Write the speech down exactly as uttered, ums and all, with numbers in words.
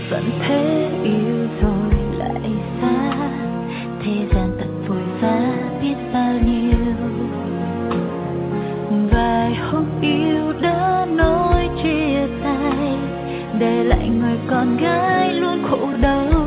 vẫn thế yêu rồi lại xa, thế gian thật vội vã biết bao nhiêu. Vài hôm yêu đã nói chia tay, để lại người con gái luôn khổ đau.